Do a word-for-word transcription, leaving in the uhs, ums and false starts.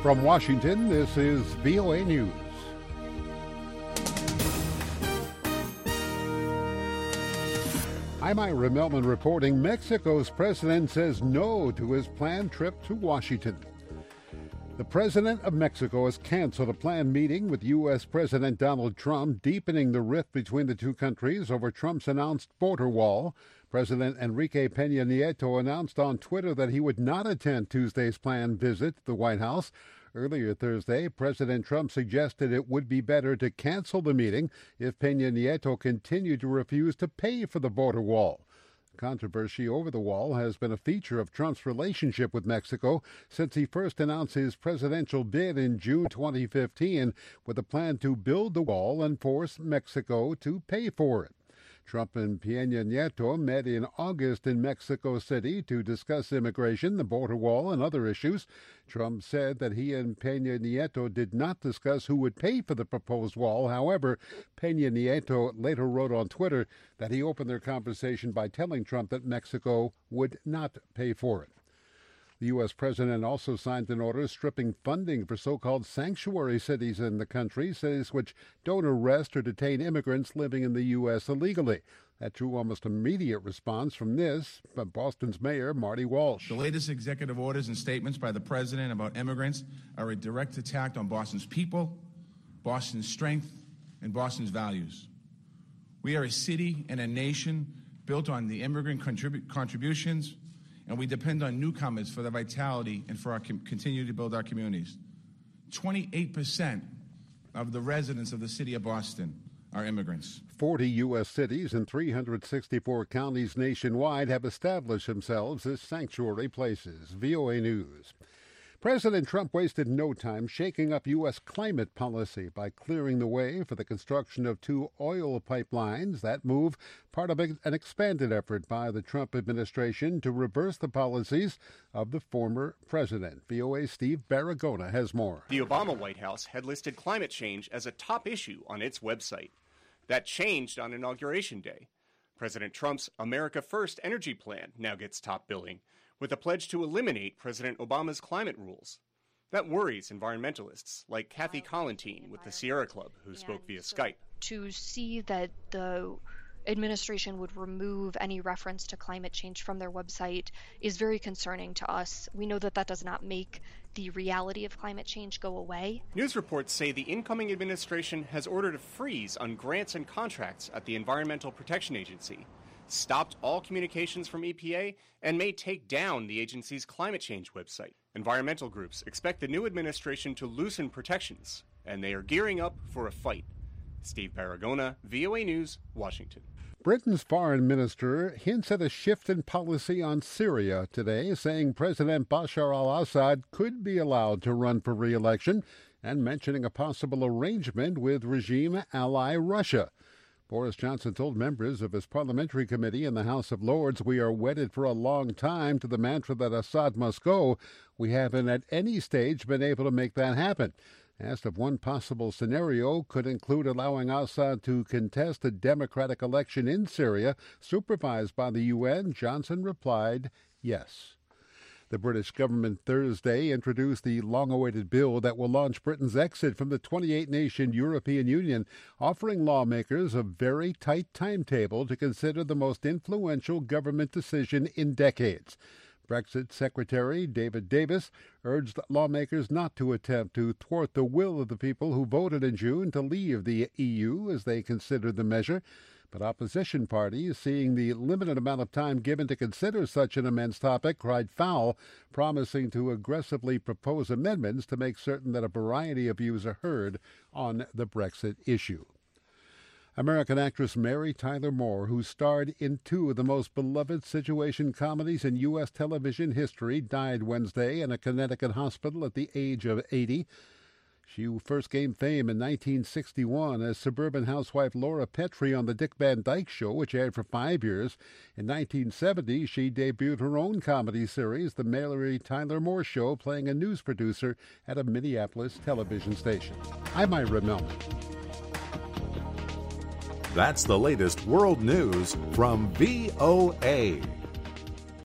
From Washington, this is V O A News. I'm Ira Melman reporting Mexico's president says no to his planned trip to Washington. The president of Mexico has canceled a planned meeting with U S. President Donald Trump, deepening the rift between the two countries over Trump's announced border wall. President Enrique Peña Nieto announced on Twitter that he would not attend Tuesday's planned visit to the White House. Earlier Thursday, President Trump suggested it would be better to cancel the meeting if Peña Nieto continued to refuse to pay for the border wall. Controversy over the wall has been a feature of Trump's relationship with Mexico since he first announced his presidential bid in June twenty fifteen with a plan to build the wall and force Mexico to pay for it. Trump and Peña Nieto met in August in Mexico City to discuss immigration, the border wall, and other issues. Trump said that he and Peña Nieto did not discuss who would pay for the proposed wall. However, Peña Nieto later wrote on Twitter that he opened their conversation by telling Trump that Mexico would not pay for it. The U S president also signed an order stripping funding for so-called sanctuary cities in the country, cities which don't arrest or detain immigrants living in the U S illegally. That drew almost immediate response from this, from Boston's Mayor Marty Walsh. The latest executive orders and statements by the president about immigrants are a direct attack on Boston's people, Boston's strength, and Boston's values. We are a city and a nation built on the immigrant contrib- contributions, and we depend on newcomers for their vitality and for our com- continue to build our communities. twenty-eight percent of the residents of the city of Boston are immigrants. forty U S cities and three hundred sixty-four counties nationwide have established themselves as sanctuary places. V O A News. President Trump wasted no time shaking up U S climate policy by clearing the way for the construction of two oil pipelines. That move, part of an expanded effort by the Trump administration to reverse the policies of the former president. V O A's Steve Baragona has more. The Obama White House had listed climate change as a top issue on its website. That changed on Inauguration Day. President Trump's America First energy plan now gets top billing, with a pledge to eliminate President Obama's climate rules. That worries environmentalists like Kathy Collentine with the Sierra Club, who spoke via Skype. To see that the administration would remove any reference to climate change from their website is very concerning to us. We know that that does not make the reality of climate change go away. News reports say the incoming administration has ordered a freeze on grants and contracts at the Environmental Protection Agency, stopped all communications from E P A, and may take down the agency's climate change website. Environmental groups expect the new administration to loosen protections, and they are gearing up for a fight. Steve Baragona, V O A News, Washington. Britain's foreign minister hints at a shift in policy on Syria today, saying President Bashar al-Assad could be allowed to run for re-election and mentioning a possible arrangement with regime ally Russia. Boris Johnson told members of his parliamentary committee in the House of Lords, "We are wedded for a long time to the mantra that Assad must go. We haven't at any stage been able to make that happen." Asked if one possible scenario could include allowing Assad to contest a democratic election in Syria supervised by the U N, Johnson replied, yes. The British government Thursday introduced the long-awaited bill that will launch Britain's exit from the twenty-eight nation European Union, offering lawmakers a very tight timetable to consider the most influential government decision in decades. Brexit Secretary David Davis urged lawmakers not to attempt to thwart the will of the people who voted in June to leave the E U as they considered the measure. But opposition parties, seeing the limited amount of time given to consider such an immense topic, cried foul, promising to aggressively propose amendments to make certain that a variety of views are heard on the Brexit issue. American actress Mary Tyler Moore, who starred in two of the most beloved situation comedies in U S television history, died Wednesday in a Connecticut hospital at the age of eighty. She first gained fame in nineteen sixty-one as suburban housewife Laura Petrie on The Dick Van Dyke Show, which aired for five years. In nineteen seventy, she debuted her own comedy series, The Mary Tyler Moore Show, playing a news producer at a Minneapolis television station. I'm Ira Melman. That's the latest world news from V O A.